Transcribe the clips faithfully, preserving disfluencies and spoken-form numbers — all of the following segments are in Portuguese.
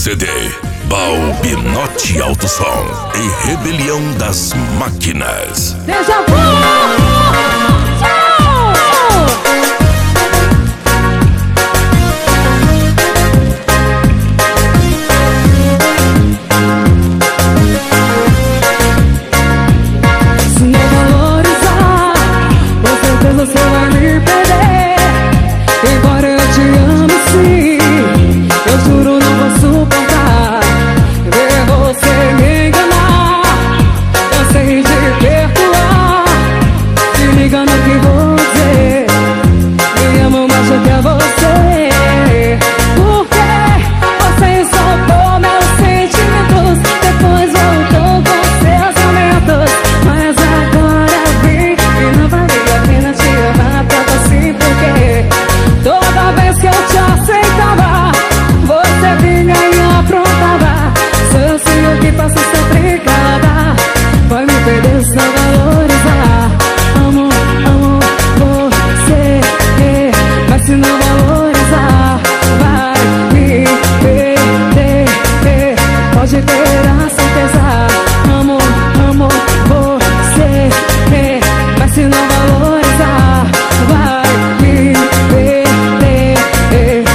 C D Balbinotti Alto Som e Rebelião das Máquinas. Deja vu! Você vai me perder, embora eu te ame sim. Eu juro não vou suportar ver você me enganar. Eu sei de perdoar, se me engano que vou dizer. Me amo mais do que você, porque você soltou meus sentimentos, depois voltou com seus aumentos. Mas agora vi que não valia a pena te amar tanto assim, porque toda vez que eu te aceitava, você vinha e aprontava. Se eu sei o que faço sempre calada, vai me perder se não valorizar. Amo, amo você, mas se não valorizar, vai me perder, pode ter a certeza. Amo, amo você, mas se não valorizar, vai me perder.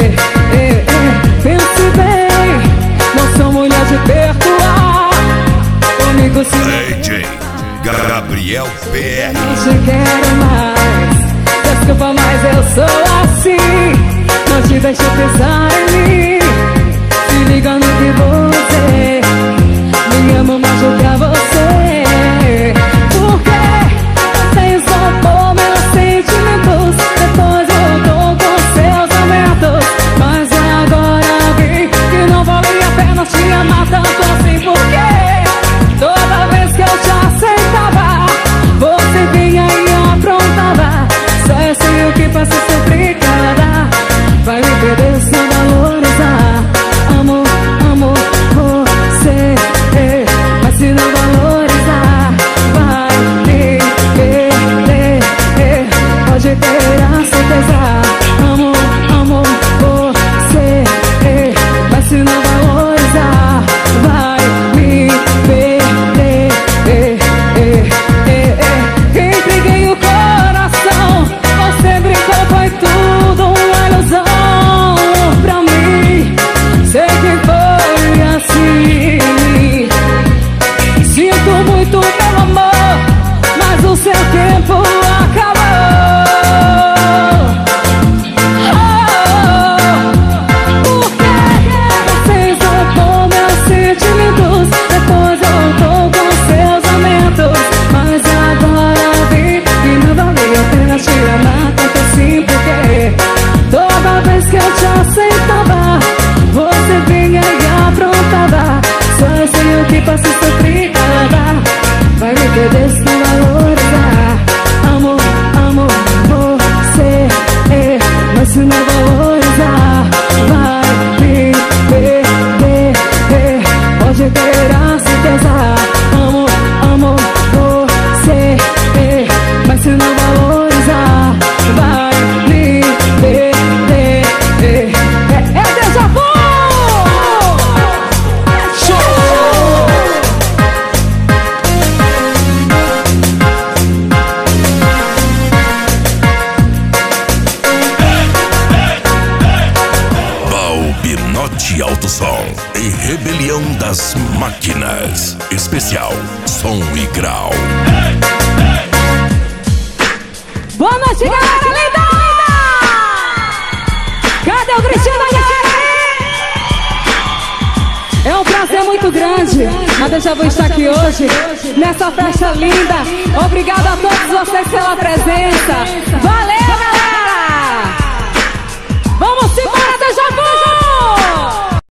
Pense bem, não sou mulher de perdoar. Comigo se D J Gabriel P R. não te quero mais, desculpa, mas eu sou assim. Não te deixo pensar em mim, se liga no que você me amo mais do que a você. Porque você soltou meus sentimentos, depois voltou com seus aumentos. Mas agora vi que não valia a pena te amar tanto assim, porque toda vez que eu te aceitava, você vinha e aprontava. Só eu sei o que faço sempre calada, vai me perder se não valorizar. Amo, amo você, mas se não valorizar, vai me perder, pode ter a certeza. Amo, amo você, mas se não valorizar, vai me perder. Entreguei o coração, você brincou, foi tudo uma ilusão pra mim. Sei que foi assim. Sinto muito, meu amor, mas o seu tempo acabou. Porque você soltou meus sentimentos, depois voltou com seus aumentos. Mas agora vi que não valia a pena te amar tanto assim, porque toda vez que eu te aceitava, você vinha e aprontava. Só eu sei o que faço sempre calada, vai me perder se não valorizar. Amo, amo você, mas se não valorizar, vai me perder, pode ter a certeza. Amo, amo você, mas se não valorizar, vai me perder. É, é déjà vu! Balbinotti Alto Som e Rebelião das Máquinas. Especial Som e Grau. Boa noite, galera linda! Cadê o Cristiano, galera? É um prazer muito grande a Deja Vu estar aqui hoje, nessa festa linda. Obrigado a todos vocês pela presença.